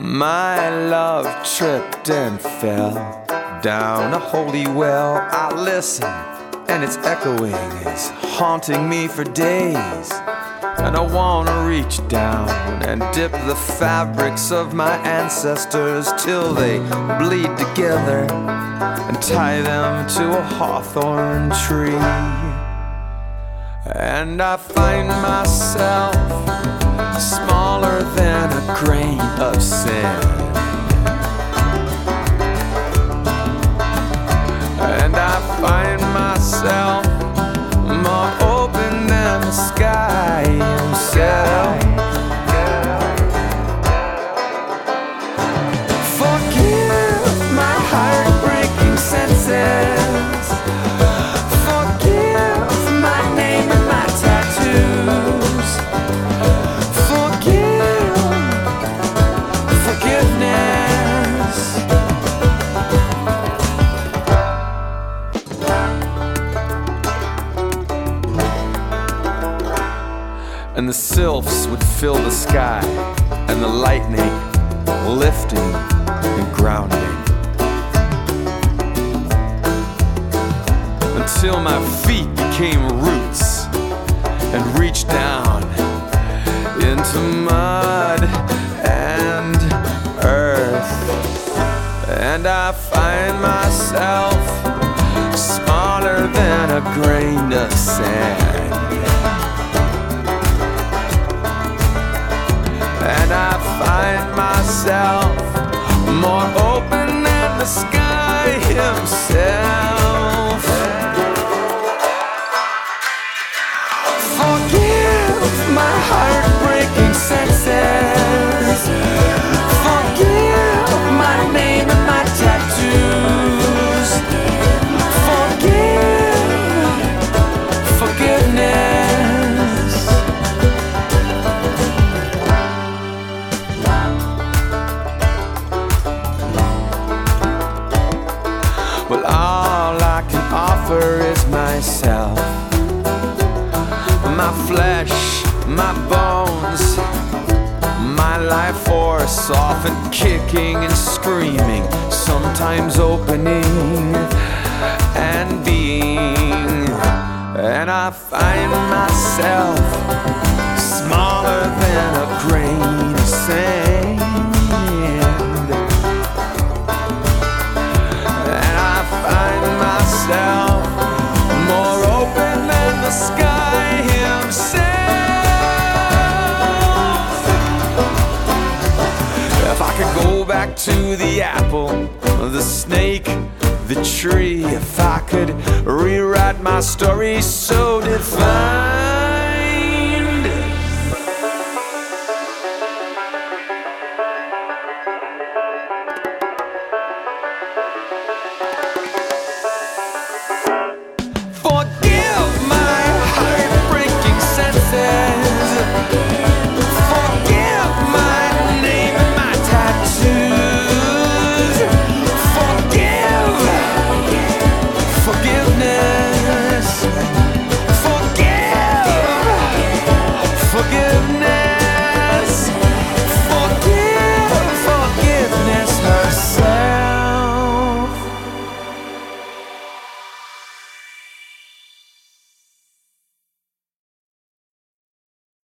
My love tripped and fell down a holy well. I listen, and its echoing is haunting me for days. And I wanna reach down and dip the fabrics of my ancestors till they bleed together and tie them to a hawthorn tree. And I find myself smaller than a grain of sand. And I find myself more open than the sky himself. Forgive my heartbreaking senses. Forgive my name and my tattoos. Forgiveness. And the sylphs would fill the sky, and the lightning lifting and grounding, until my feet became roots and reached down into mud and earth. And I find myself smaller than a grain of sand. And I find myself more open than the sky himself. Forgive my heartbreaking senses. Forgive my name and my tattoos. Forgiveness. Well, all I can offer is myself, my flesh, my bones, my life force, often kicking and screaming, sometimes opening and being. And I find myself smaller than a grain of sand. And I find myself more open than the sky himself. If I could go back to the apple, the snake, the tree, if I could rewrite my story so divine.